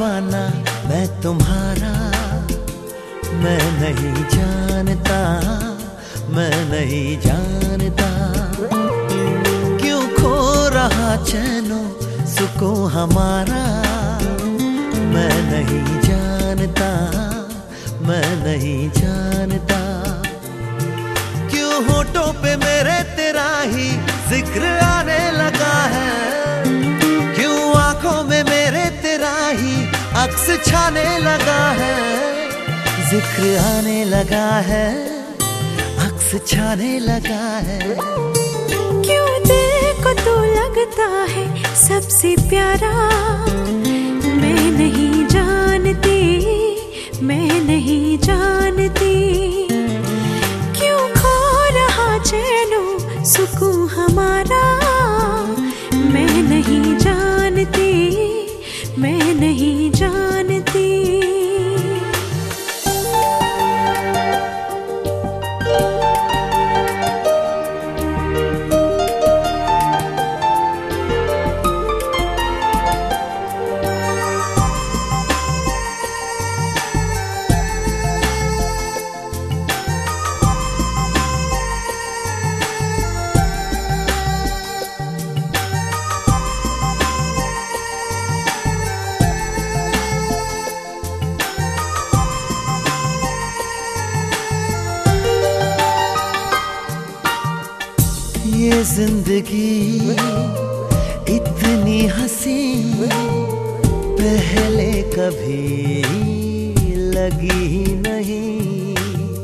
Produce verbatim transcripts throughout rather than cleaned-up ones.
दीवाना मैं तुम्हारा, मैं नहीं जानता, मैं नहीं जानता क्यों खो रहा चैनो सुकून हमारा। मैं नहीं जानता, मैं नहीं जानता क्यों होठों पे मेरे तेरा ही जिक्र आने लगा है, क्यों आंखों में मेरे तेरा ही अक्स छाने लगा है। जिक्र आने लगा है, अक्स छाने लगा है। क्यों दिल को तो लगता है सबसे प्यारा, मैं नहीं जानती, मैं नहीं जानती क्यों खो रहा चैनो सुकून हमारा। मैं नहीं जानती, मैं नहीं जानती। ये जिंदगी इतनी हंसी पहले कभी लगी ही नहीं।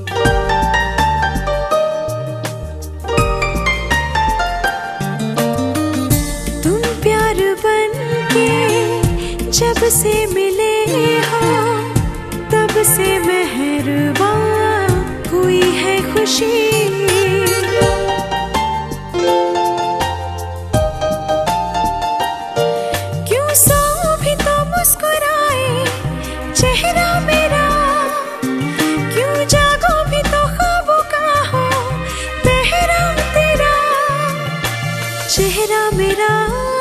तुम प्यार बन के जब से मिले हो तब से मेहरबान हुई है खुशी। चेहरा मेरा क्यों जागो भी तो ख्वाबों का हो पहरा तेरा। चेहरा मेरा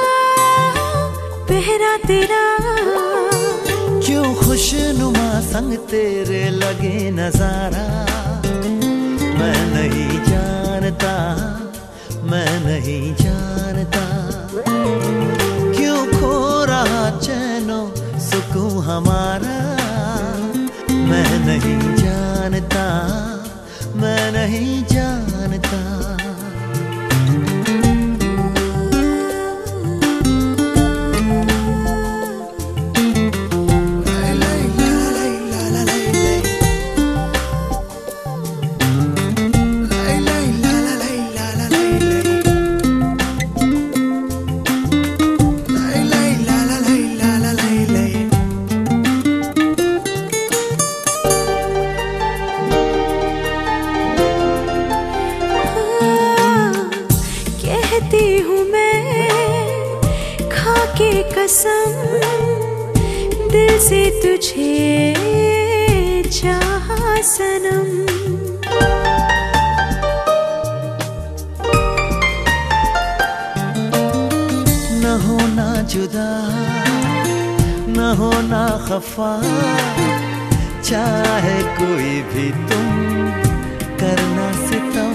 पहरा तेरा। क्यों खुशनुमा संग तेरे लगे नजारा। मैं नहीं जानता, मैं नहीं जानता क्यों खो रहा चैनो सुकून हमारा। मैं नहीं जानता, मैं नहीं जानता। कहती हूँ मैं खा के कसम दिल से तुझे चाहा सनम। न होना जुदा, न होना खफा, चाहे कोई भी तुम करना सितम।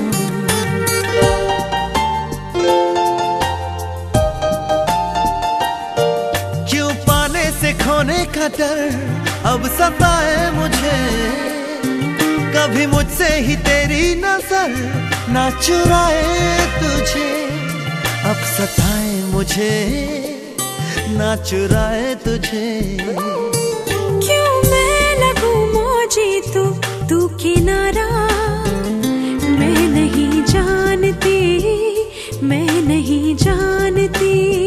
खोने का डर अब सताए मुझे, कभी मुझसे ही तेरी नजर ना चुराए तुझे। अब सताए मुझे ना चुराए तुझे। क्यों मैं लगूं मौजी तू तू किनारा। मैं नहीं जानती, मैं नहीं जानती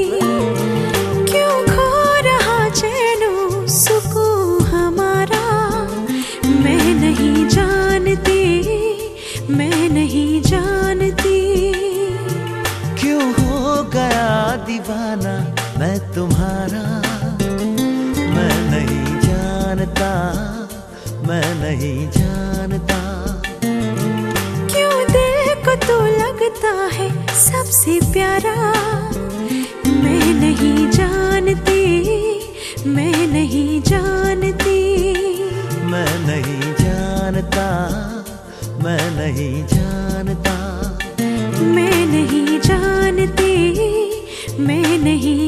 मैं नहीं जानती। क्यों हो गया दीवाना मैं तुम्हारा। मैं नहीं जानता, मैं नहीं जानता क्यों दिल को तो लगता है सबसे प्यारा। मैं नहीं जानती, मैं नहीं जानती, मैं नहीं जानता, मैं नहीं जानता, मैं नहीं जानती, मैं नहीं